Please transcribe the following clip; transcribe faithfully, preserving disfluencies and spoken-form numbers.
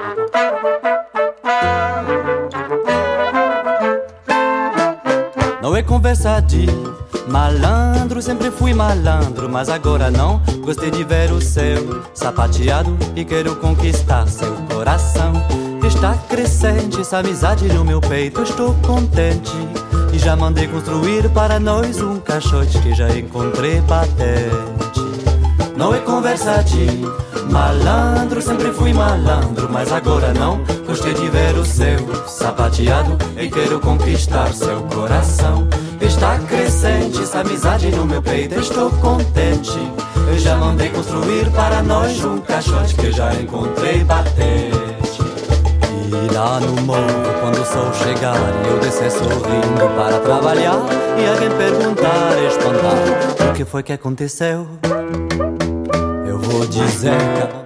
Não é conversa de malandro, sempre fui malandro, mas agora não. Gostei de ver o céu sapateado e quero conquistar seu coração. Está crescente essa amizade no meu peito, estou contente e já mandei construir para nós um caixote que já encontrei patente. Não é conversa de malandro, sempre fui malandro, mas agora não. Gostei de ver o céu sapateado e quero conquistar seu coração. Está crescente essa amizade no meu peito, estou contente. Eu já mandei construir para nós um caixote que já encontrei patente. E lá no morro, quando o sol chegar, eu descer sorrindo para trabalhar e alguém perguntar, espantado, o que foi que aconteceu? Eu vou dizer que